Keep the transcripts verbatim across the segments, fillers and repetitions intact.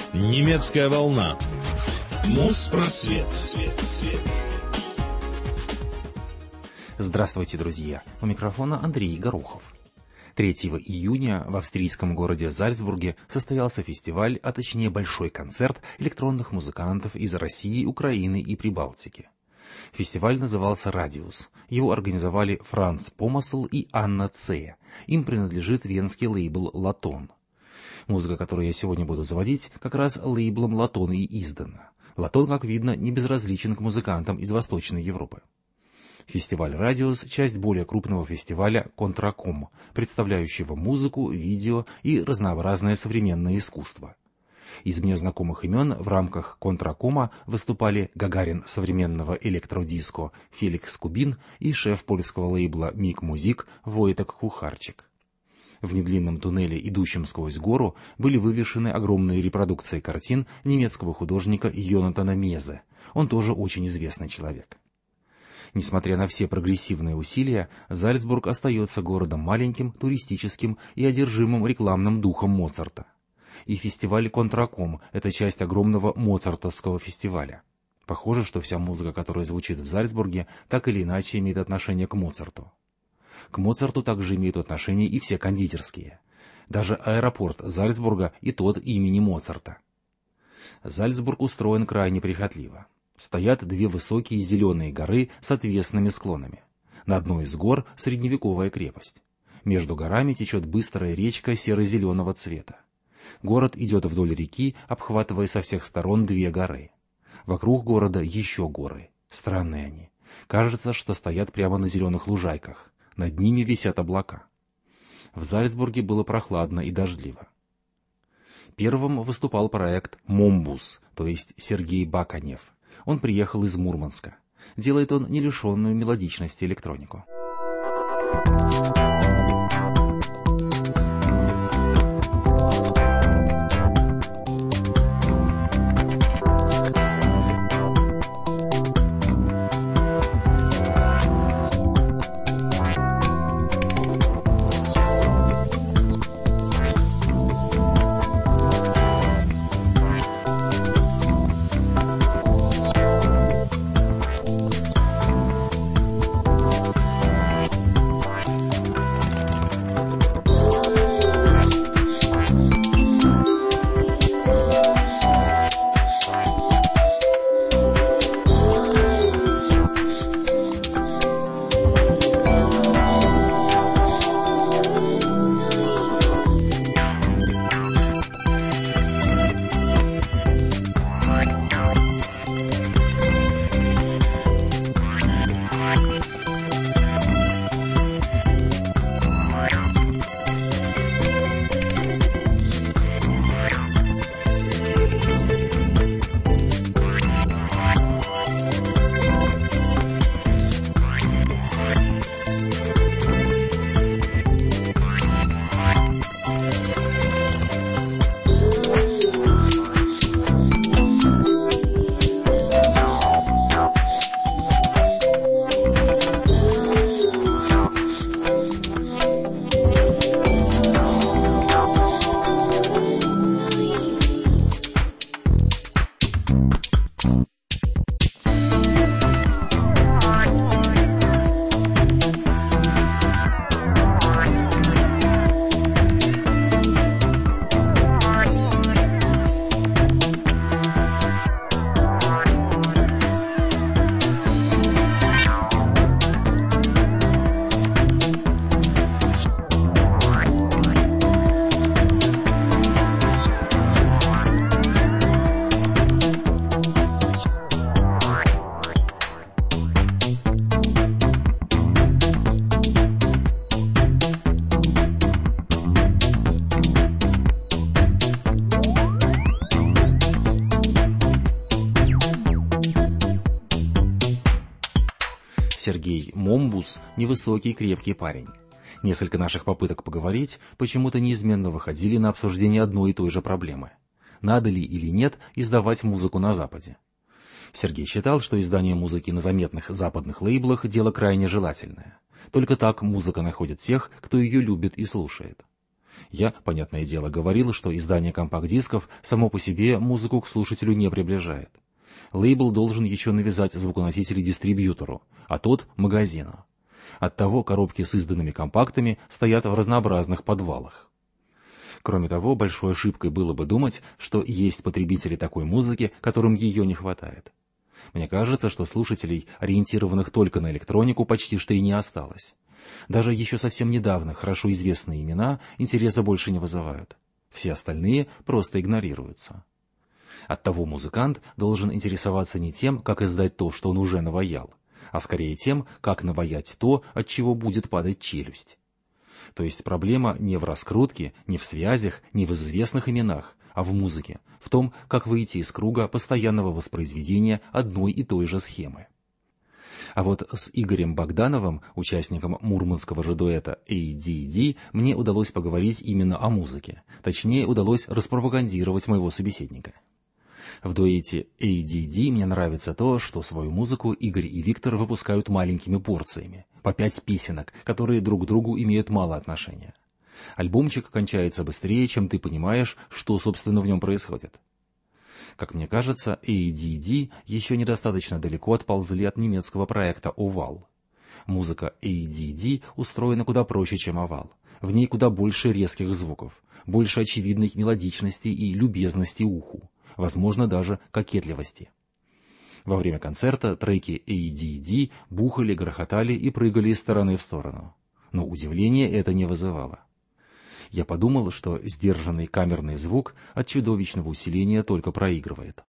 Немецкая волна. Моспросвет. Свет, свет. Здравствуйте, друзья! У микрофона Андрей Горохов. третьего июня в австрийском городе Зальцбурге состоялся фестиваль, а точнее большой концерт электронных музыкантов из России, Украины и Прибалтики. Фестиваль назывался «Радиус». Его организовали Франц Помасл и Анна Ц. Им принадлежит венский лейбл «Латон». Музыка, которую я сегодня буду заводить, как раз лейблом «Латон» и издана. «Латон», как видно, не безразличен к музыкантам из Восточной Европы. Фестиваль «Радиус» — часть более крупного фестиваля «Контраком», представляющего музыку, видео и разнообразное современное искусство. Из мне знакомых имен в рамках «Контракома» выступали гагарин современного электродиско Феликс Кубин и шеф польского лейбла «Мик Музик» Войтек Кухарчик. В недлинном туннеле, идущем сквозь гору, были вывешены огромные репродукции картин немецкого художника Йонатана Мезе. Он тоже очень известный человек. Несмотря на все прогрессивные усилия, Зальцбург остается городом маленьким, туристическим и одержимым рекламным духом Моцарта. И фестиваль «Контраком» — это часть огромного моцартовского фестиваля. Похоже, что вся музыка, которая звучит в Зальцбурге, так или иначе имеет отношение к Моцарту. К Моцарту также имеют отношение и все кондитерские. Даже аэропорт Зальцбурга и тот имени Моцарта. Зальцбург устроен крайне прихотливо. Стоят две высокие зеленые горы с отвесными склонами. На одной из гор средневековая крепость. Между горами течет быстрая речка серо-зеленого цвета. Город идет вдоль реки, обхватывая со всех сторон две горы. Вокруг города еще горы. Странные они. Кажется, что стоят прямо на зеленых лужайках. Над ними висят облака. В Зальцбурге было прохладно и дождливо. Первым выступал проект «Момбус», то есть Сергей Баканев. Он приехал из Мурманска. Делает он не лишенную мелодичности электронику. Сергей Момбус – невысокий, крепкий парень. Несколько наших попыток поговорить почему-то неизменно выходили на обсуждение одной и той же проблемы. Надо ли или нет издавать музыку на Западе? Сергей считал, что издание музыки на заметных западных лейблах – дело крайне желательное. Только так музыка находит тех, кто ее любит и слушает. Я, понятное дело, говорил, что издание компакт-дисков само по себе музыку к слушателю не приближает. Лейбл должен еще навязать звуконосители дистрибьютору, а тот — магазину. Оттого коробки с изданными компактами стоят в разнообразных подвалах. Кроме того, большой ошибкой было бы думать, что есть потребители такой музыки, которым ее не хватает. Мне кажется, что слушателей, ориентированных только на электронику, почти что и не осталось. Даже еще совсем недавно хорошо известные имена интереса больше не вызывают. Все остальные просто игнорируются. Оттого музыкант должен интересоваться не тем, как издать то, что он уже наваял, а скорее тем, как наваять то, от чего будет падать челюсть. То есть проблема не в раскрутке, не в связях, не в известных именах, а в музыке, в том, как выйти из круга постоянного воспроизведения одной и той же схемы. А вот с Игорем Богдановым, участником мурманского же дуэта эй ди ди, мне удалось поговорить именно о музыке. Точнее, удалось распропагандировать моего собеседника. В дуэте эй ди ди мне нравится то, что свою музыку Игорь и Виктор выпускают маленькими порциями, по пять песенок, которые друг к другу имеют мало отношения. Альбомчик кончается быстрее, чем ты понимаешь, что, собственно, в нем происходит. Как мне кажется, эй ди ди еще недостаточно далеко отползли от немецкого проекта «Овал». Музыка эй ди ди устроена куда проще, чем «Овал». В ней куда больше резких звуков, больше очевидной мелодичности и любезности уху, возможно, даже кокетливости. Во время концерта треки эй ди ди бухали, грохотали и прыгали из стороны в сторону. Но удивления это не вызывало. Я подумал, что сдержанный камерный звук от чудовищного усиления только проигрывает.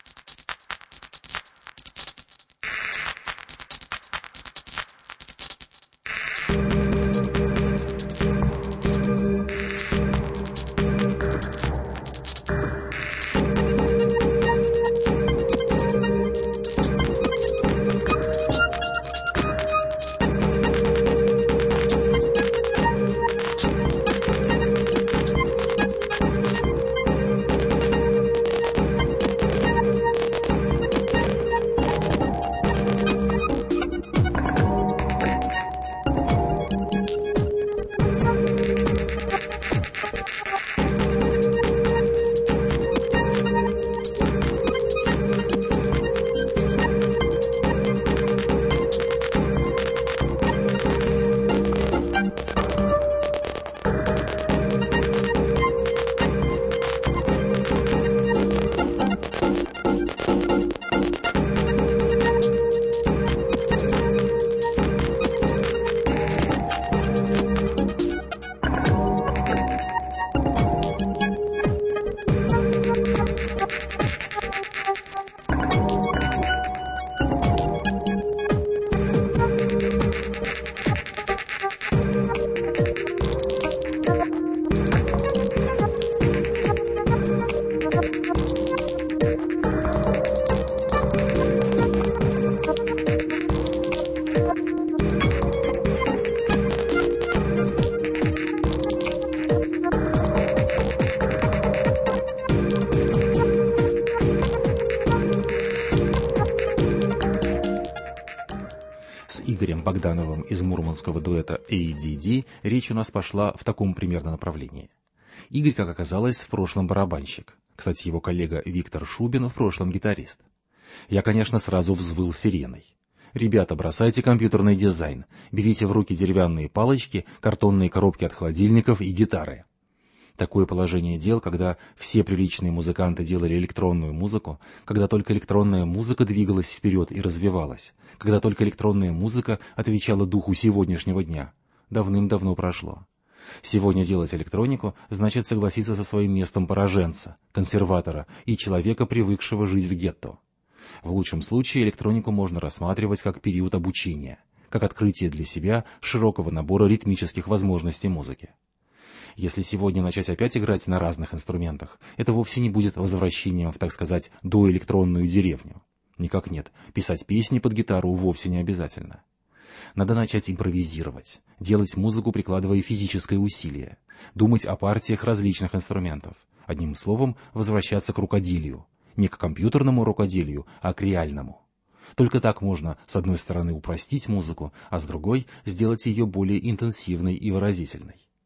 С Игорем Богдановым из мурманского дуэта эй ди ди речь у нас пошла в таком примерно направлении. Игорь, как оказалось, в прошлом барабанщик. Кстати, его коллега Виктор Шубин в прошлом гитарист. Я, конечно, сразу взвыл сиреной. Ребята, бросайте компьютерный дизайн, берите в руки деревянные палочки, картонные коробки от холодильников и гитары. Такое положение дел, когда все приличные музыканты делали электронную музыку, когда только электронная музыка двигалась вперед и развивалась, когда только электронная музыка отвечала духу сегодняшнего дня, давным-давно прошло. Сегодня делать электронику значит согласиться со своим местом пораженца, консерватора и человека, привыкшего жить в гетто. В лучшем случае электронику можно рассматривать как период обучения, как открытие для себя широкого набора ритмических возможностей музыки. Если сегодня начать опять играть на разных инструментах, это вовсе не будет возвращением в, так сказать, доэлектронную деревню. Никак нет, писать песни под гитару вовсе не обязательно. Надо начать импровизировать, делать музыку, прикладывая физическое усилие, думать о партиях различных инструментов. Одним словом, возвращаться к рукоделию. Не к компьютерному рукоделию, а к реальному. Только так можно, с одной стороны, упростить музыку, а с другой — сделать ее более интенсивной и выразительной.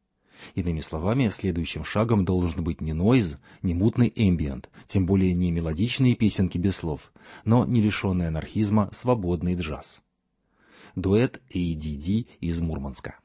Иными словами, следующим шагом должен быть не нойз, не мутный эмбиент, тем более не мелодичные песенки без слов, но не лишенный анархизма свободный джаз. Дуэт эй ди ди из Мурманска.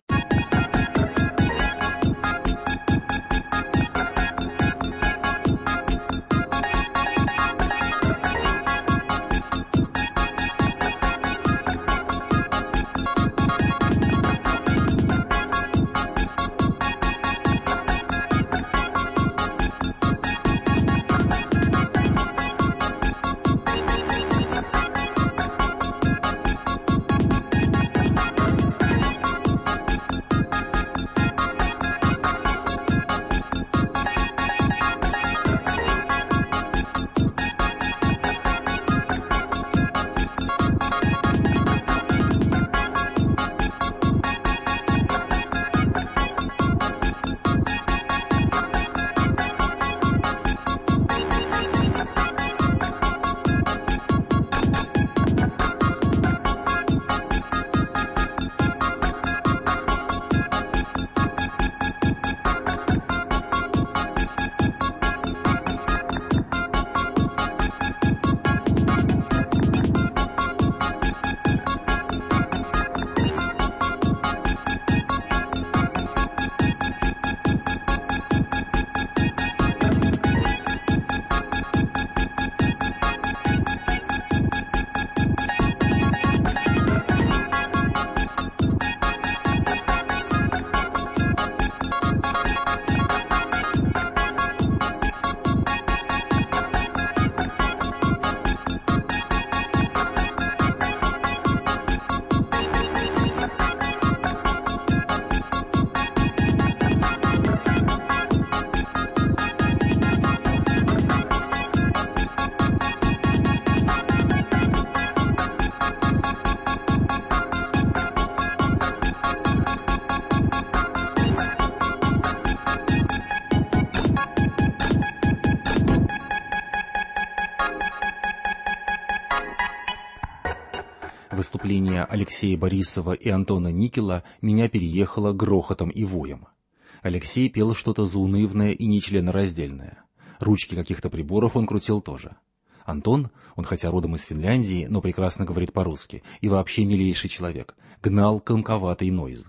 Выступление Алексея Борисова и Антона Никела меня переехало грохотом и воем. Алексей пел что-то заунывное и нечленораздельное. Ручки каких-то приборов он крутил тоже. Антон, он хотя родом из Финляндии, но прекрасно говорит по-русски, и вообще милейший человек, гнал комковатый нойз.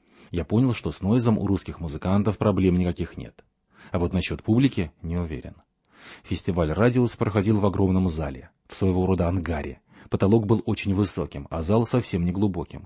Я понял, что с нойзом у русских музыкантов проблем никаких нет. А вот насчет публики не уверен. Фестиваль «Радиус» проходил в огромном зале, в своего рода ангаре. Потолок был очень высоким, а зал совсем не глубоким.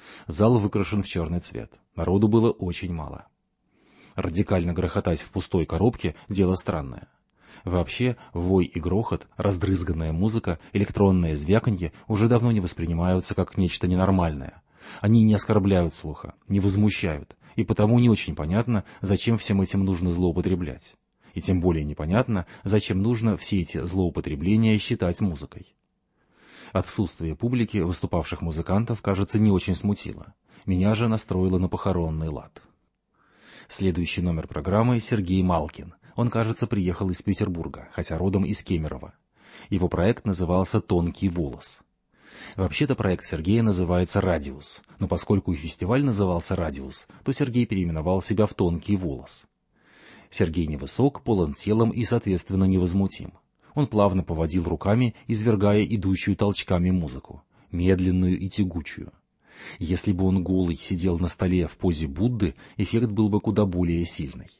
Зал выкрашен в черный цвет. Народу было очень мало. Радикально грохотать в пустой коробке – дело странное. Вообще, вой и грохот, раздрызганная музыка, электронное звяканье уже давно не воспринимаются как нечто ненормальное. Они не оскорбляют слуха, не возмущают, и потому не очень понятно, зачем всем этим нужно злоупотреблять. И тем более непонятно, зачем нужно все эти злоупотребления считать музыкой. Отсутствие публики, выступавших музыкантов, кажется, не очень смутило. Меня же настроило на похоронный лад. Следующий номер программы — Сергей Малкин. Он, кажется, приехал из Петербурга, хотя родом из Кемерово. Его проект назывался «Тонкий волос». Вообще-то проект Сергея называется «Радиус», но поскольку и фестиваль назывался «Радиус», то Сергей переименовал себя в «Тонкий волос». Сергей невысок, полон телом и, соответственно, невозмутим. Он плавно поводил руками, извергая идущую толчками музыку, медленную и тягучую. Если бы он голый сидел на столе в позе Будды, эффект был бы куда более сильный.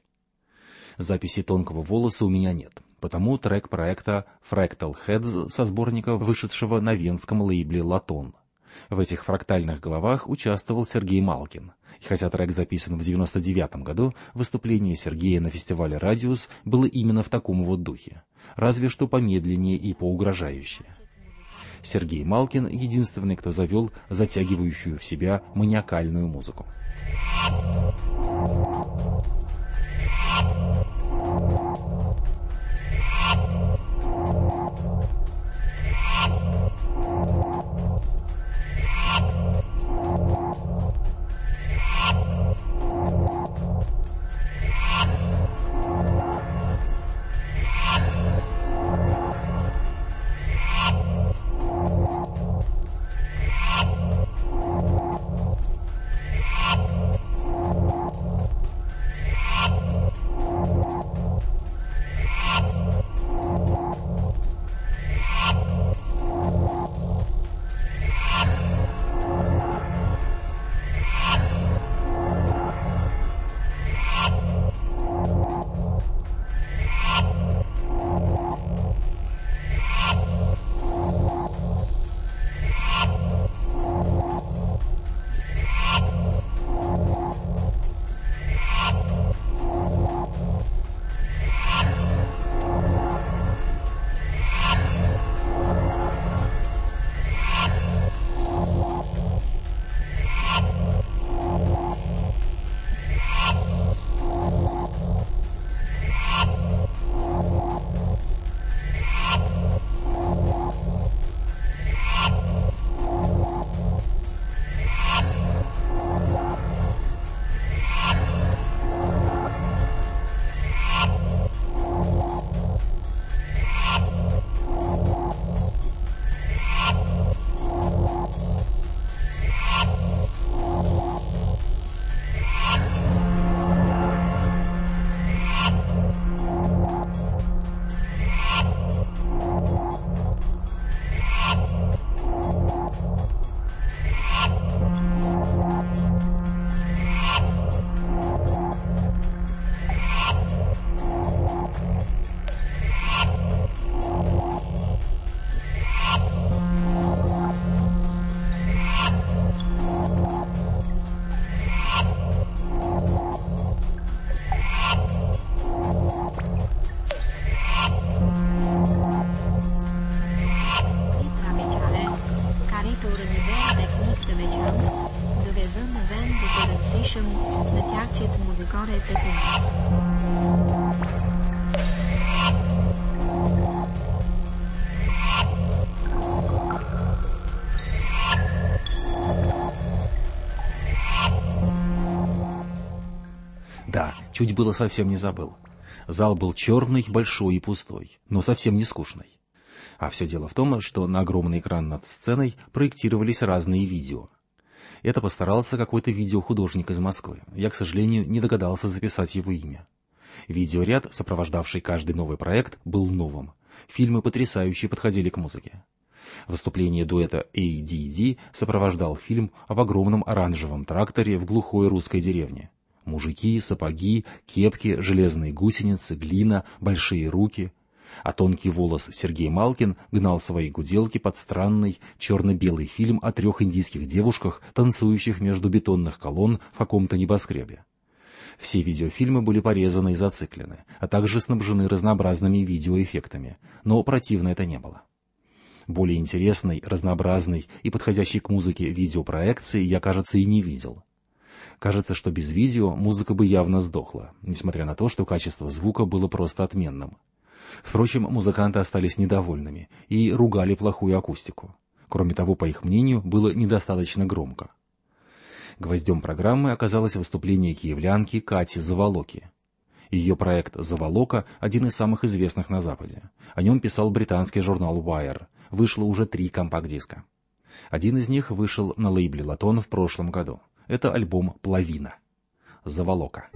Записи «Тонкого волоса» у меня нет, потому трек проекта Fractal Heads со сборника, вышедшего на венском лейбле «Латон». В этих фрактальных головах участвовал Сергей Малкин. И хотя трек записан в девяносто девятом году, выступление Сергея на фестивале «Радиус» было именно в таком вот духе, разве что помедленнее и поугрожающее. Сергей Малкин — единственный, кто завел затягивающую в себя маниакальную музыку. Да, чуть было совсем не забыл. Зал был черный, большой и пустой, но совсем не скучный. А все дело в том, что на огромный экран над сценой проектировались разные видео. Это постарался какой-то видеохудожник из Москвы. Я, к сожалению, не догадался записать его имя. Видеоряд, сопровождавший каждый новый проект, был новым. Фильмы потрясающе подходили к музыке. Выступление дуэта эй ди ди сопровождал фильм об огромном оранжевом тракторе в глухой русской деревне. Мужики, сапоги, кепки, железные гусеницы, глина, большие руки. А тонкий волос Сергей Малкин гнал свои гуделки под странный черно-белый фильм о трех индийских девушках, танцующих между бетонных колонн в каком-то небоскребе. Все видеофильмы были порезаны и зациклены, а также снабжены разнообразными видеоэффектами, но противно это не было. Более интересной, разнообразной и подходящей к музыке видеопроекции я, кажется, и не видел. Кажется, что без видео музыка бы явно сдохла, несмотря на то, что качество звука было просто отменным. Впрочем, музыканты остались недовольными и ругали плохую акустику. Кроме того, по их мнению, было недостаточно громко. Гвоздем программы оказалось выступление киевлянки Кати Заволоки. Ее проект «Заволока» — один из самых известных на Западе. О нем писал британский журнал Wire. Вышло уже три компакт-диска. Один из них вышел на лейбле «Латон» в прошлом году. Это альбом «Плавина». «Заволока».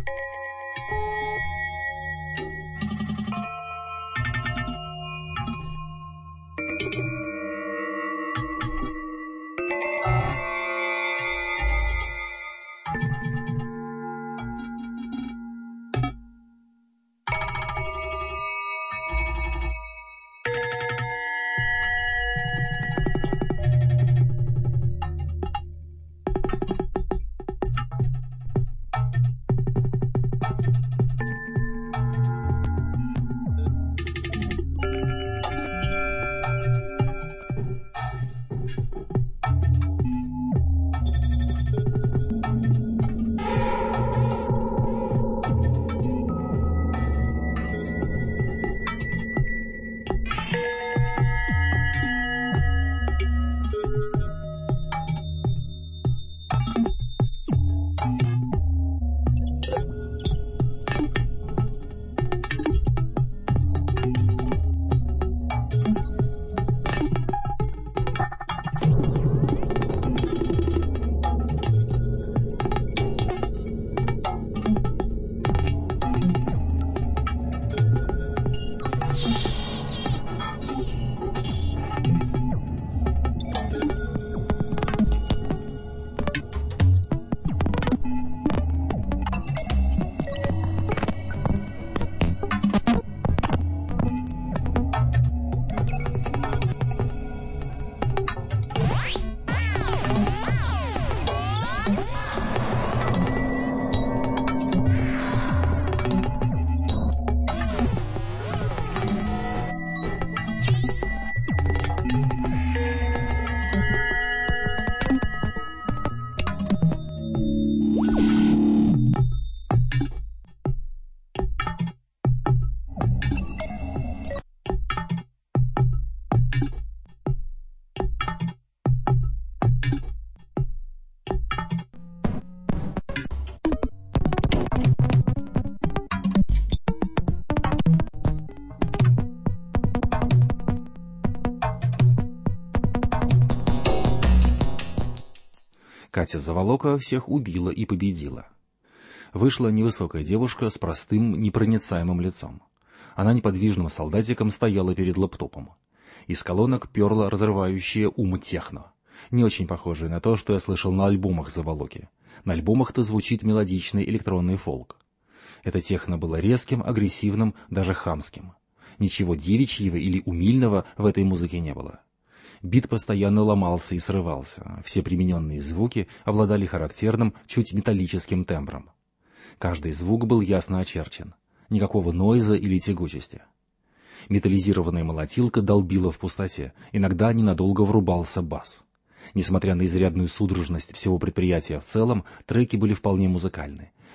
Катя Заволока всех убила и победила. Вышла невысокая девушка с простым, непроницаемым лицом. Она неподвижным солдатиком стояла перед лэптопом. Из колонок перла разрывающее ум техно. Не очень похожее на то, что я слышал на альбомах Заволоки. На альбомах-то звучит мелодичный электронный фолк. Это техно было резким, агрессивным, даже хамским. Ничего девичьего или умильного в этой музыке не было. Бит постоянно ломался и срывался. Все примененные звуки обладали характерным, чуть металлическим тембром. Каждый звук был ясно очерчен. Никакого нойза или тягучести. Металлизированная молотилка долбила в пустоте. Иногда ненадолго врубался бас. Несмотря на изрядную судорожность всего предприятия в целом, треки были вполне музыкальны.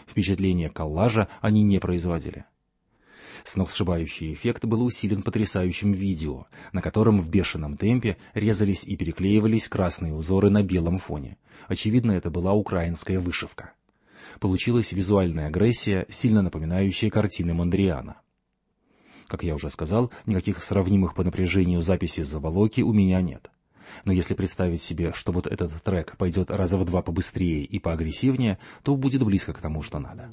Впечатление коллажа они не производили. Сногсшибающий эффект был усилен потрясающим видео, на котором в бешеном темпе резались и переклеивались красные узоры на белом фоне. Очевидно, это была украинская вышивка. Получилась визуальная агрессия, сильно напоминающая картины Мондриана. Как я уже сказал, никаких сравнимых по напряжению записей «Заволоки» у меня нет. Но если представить себе, что вот этот трек пойдет раза в два побыстрее и поагрессивнее, то будет близко к тому, что надо.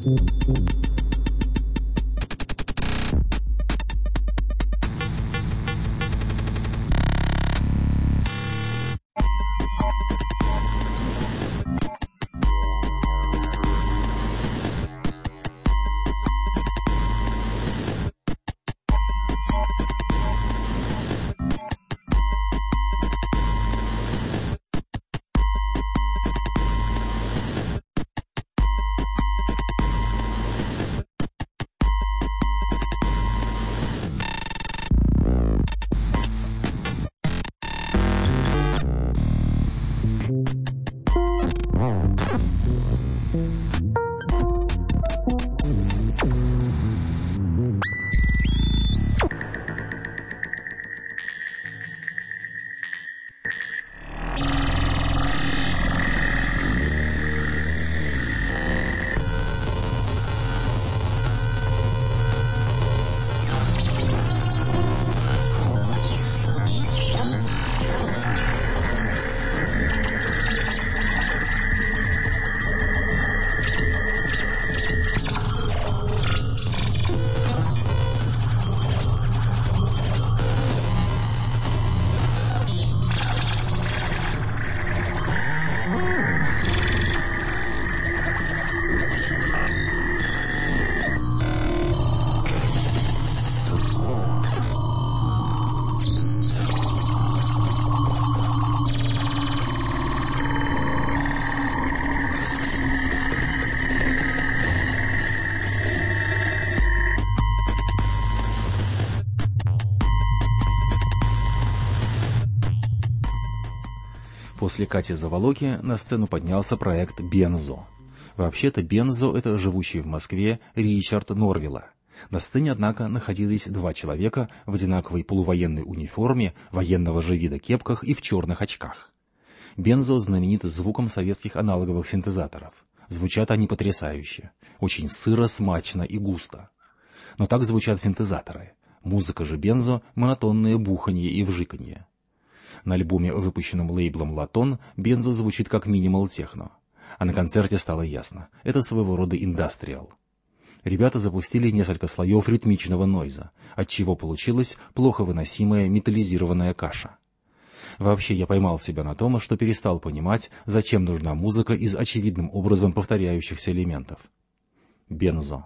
После Кати Заволоки на сцену поднялся проект «Бензо». Вообще-то «Бензо» — это живущий в Москве Ричард Норвилла. На сцене, однако, находились два человека в одинаковой полувоенной униформе, военного же вида кепках и в черных очках. «Бензо» знаменит звуком советских аналоговых синтезаторов. Звучат они потрясающе, очень сыро, смачно и густо. Но так звучат синтезаторы. Музыка же «Бензо» — монотонное буханье и вжиканье. На альбоме, выпущенном лейблом «Латон», «Бензо» звучит как минимал-техно. А на концерте стало ясно — это своего рода индастриал. Ребята запустили несколько слоев ритмичного нойза, отчего получилась плохо выносимая металлизированная каша. Вообще я поймал себя на том, что перестал понимать, зачем нужна музыка из очевидным образом повторяющихся элементов. «Бензо».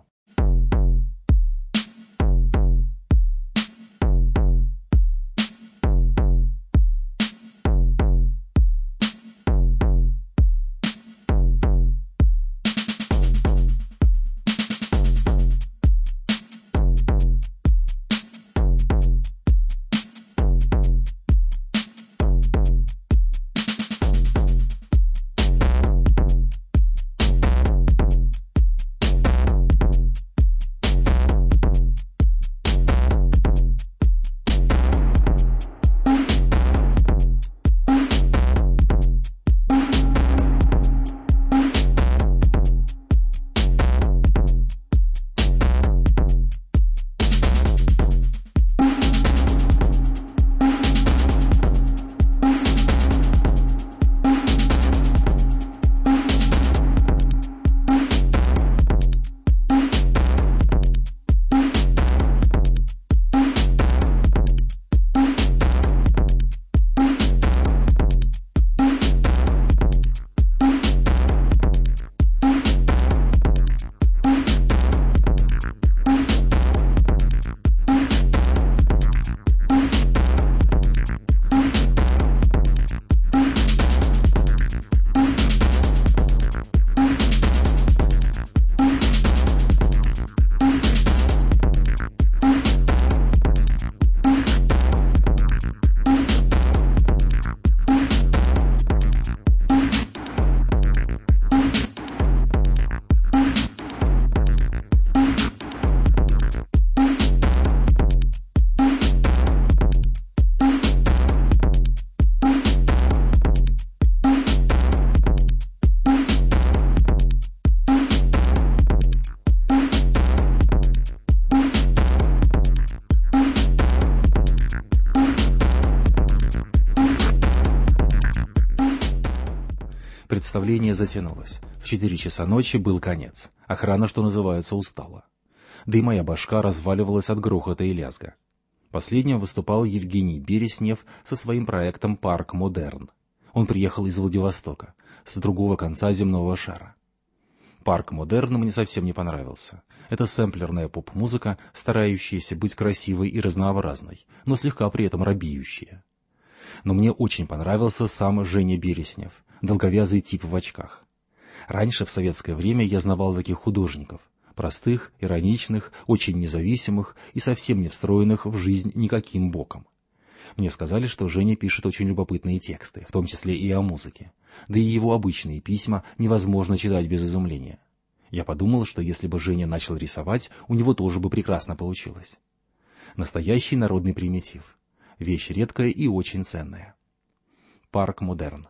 представление затянулось. В четыре часа ночи был конец. Охрана, что называется, устала. Да и моя башка разваливалась от грохота и лязга. Последним выступал Евгений Береснев со своим проектом «Парк Модерн». Он приехал из Владивостока, с другого конца земного шара. «Парк Модерн» мне совсем не понравился. Это сэмплерная поп-музыка, старающаяся быть красивой и разнообразной, но слегка при этом робеющая. Но мне очень понравился сам Женя Береснев, долговязый тип в очках. Раньше, в советское время, я знавал таких художников. Простых, ироничных, очень независимых и совсем не встроенных в жизнь никаким боком. Мне сказали, что Женя пишет очень любопытные тексты, в том числе и о музыке. Да и его обычные письма невозможно читать без изумления. Я подумал, что если бы Женя начал рисовать, у него тоже бы прекрасно получилось. Настоящий народный примитив. Вещь редкая и очень ценная. Парк Модерн.